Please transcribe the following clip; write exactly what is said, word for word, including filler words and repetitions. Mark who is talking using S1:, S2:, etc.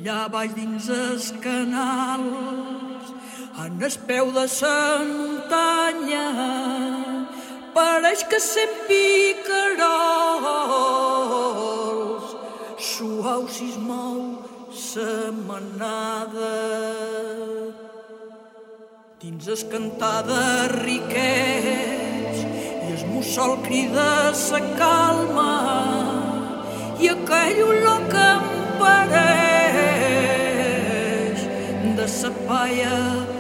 S1: allà baix dins els canals, en el peu de la muntanya, pareix que sent picarols, suau si es mou la manada. Dins es cantar de riquets i el mussol crida sa calma i aquell olor que em pareix de sa palla